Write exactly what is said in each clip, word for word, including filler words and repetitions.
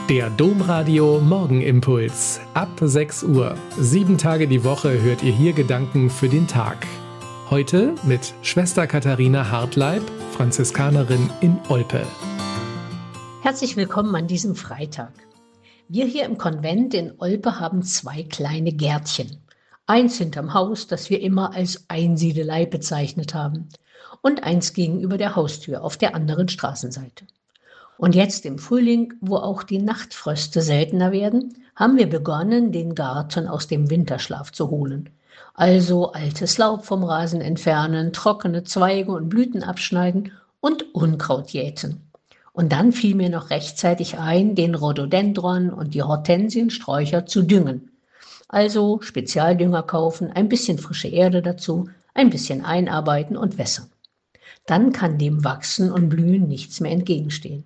Der Domradio Morgenimpuls. Ab sechs Uhr. Sieben Tage die Woche hört ihr hier Gedanken für den Tag. Heute mit Schwester Katharina Hartleib, Franziskanerin in Olpe. Herzlich willkommen an diesem Freitag. Wir hier im Konvent in Olpe haben zwei kleine Gärtchen. Eins hinterm Haus, das wir immer als Einsiedelei bezeichnet haben, und eins gegenüber der Haustür auf der anderen Straßenseite. Und jetzt im Frühling, wo auch die Nachtfröste seltener werden, haben wir begonnen, den Garten aus dem Winterschlaf zu holen. Also altes Laub vom Rasen entfernen, trockene Zweige und Blüten abschneiden und Unkraut jäten. Und dann fiel mir noch rechtzeitig ein, den Rhododendron und die Hortensiensträucher zu düngen. Also Spezialdünger kaufen, ein bisschen frische Erde dazu, ein bisschen einarbeiten und wässern. Dann kann dem Wachsen und Blühen nichts mehr entgegenstehen.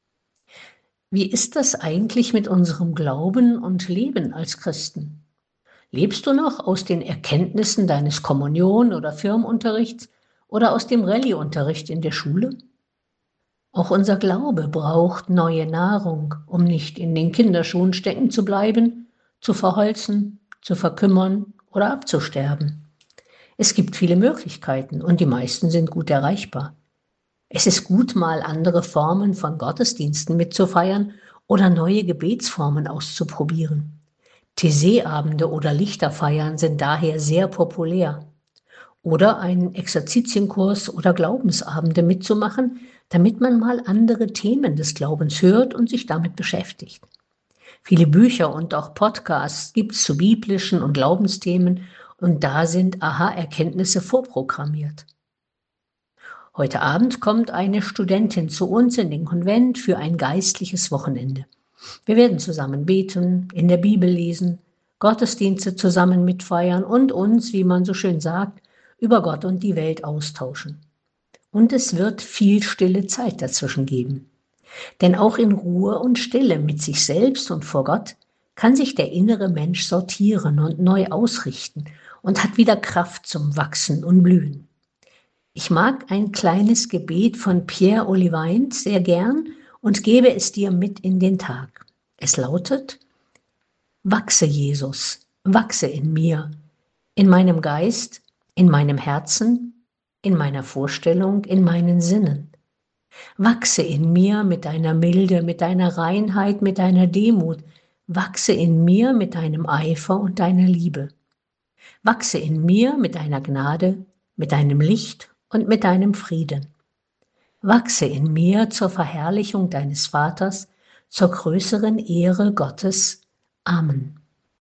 Wie ist das eigentlich mit unserem Glauben und Leben als Christen? Lebst du noch aus den Erkenntnissen deines Kommunion- oder Firmenunterrichts oder aus dem Rallye-Unterricht in der Schule? Auch unser Glaube braucht neue Nahrung, um nicht in den Kinderschuhen stecken zu bleiben, zu verholzen, zu verkümmern oder abzusterben. Es gibt viele Möglichkeiten und die meisten sind gut erreichbar. Es ist gut, mal andere Formen von Gottesdiensten mitzufeiern oder neue Gebetsformen auszuprobieren. Thésée-Abende oder Lichterfeiern sind daher sehr populär. Oder einen Exerzitienkurs oder Glaubensabende mitzumachen, damit man mal andere Themen des Glaubens hört und sich damit beschäftigt. Viele Bücher und auch Podcasts gibt es zu biblischen und Glaubensthemen und da sind Aha-Erkenntnisse vorprogrammiert. Heute Abend kommt eine Studentin zu uns in den Konvent für ein geistliches Wochenende. Wir werden zusammen beten, in der Bibel lesen, Gottesdienste zusammen mitfeiern und uns, wie man so schön sagt, über Gott und die Welt austauschen. Und es wird viel stille Zeit dazwischen geben. Denn auch in Ruhe und Stille mit sich selbst und vor Gott kann sich der innere Mensch sortieren und neu ausrichten und hat wieder Kraft zum Wachsen und Blühen. Ich mag ein kleines Gebet von Pierre Olivine sehr gern und gebe es dir mit in den Tag. Es lautet: Wachse, Jesus, wachse in mir, in meinem Geist, in meinem Herzen, in meiner Vorstellung, in meinen Sinnen. Wachse in mir mit deiner Milde, mit deiner Reinheit, mit deiner Demut. Wachse in mir mit deinem Eifer und deiner Liebe. Wachse in mir mit deiner Gnade, mit deinem Licht und mit deinem Frieden. Wachse in mir zur Verherrlichung deines Vaters, zur größeren Ehre Gottes. Amen.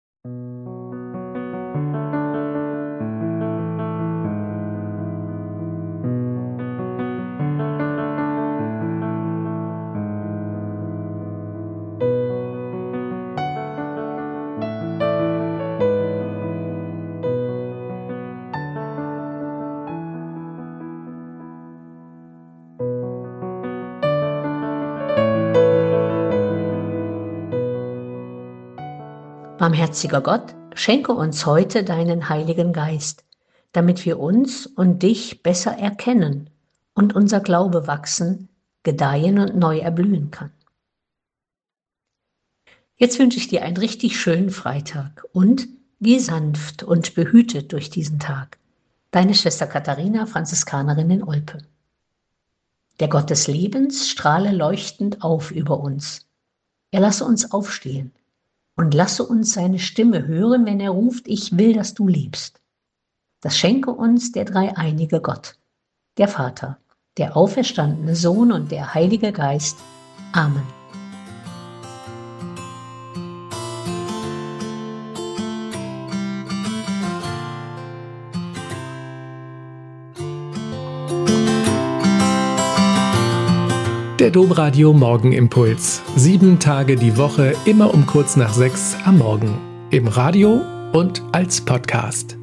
Barmherziger Gott, schenke uns heute deinen Heiligen Geist, damit wir uns und dich besser erkennen und unser Glaube wachsen, gedeihen und neu erblühen kann. Jetzt wünsche ich dir einen richtig schönen Freitag und geh sanft und behütet durch diesen Tag. Deine Schwester Katharina, Franziskanerin in Olpe. Der Gott des Lebens strahle leuchtend auf über uns. Er lasse uns aufstehen. Und lasse uns seine Stimme hören, wenn er ruft: Ich will, dass du lebst. Das schenke uns der dreieinige Gott, der Vater, der auferstandene Sohn und der Heilige Geist. Amen. Der Domradio Morgenimpuls. Sieben Tage die Woche, immer um kurz nach sechs am Morgen. Im Radio und als Podcast.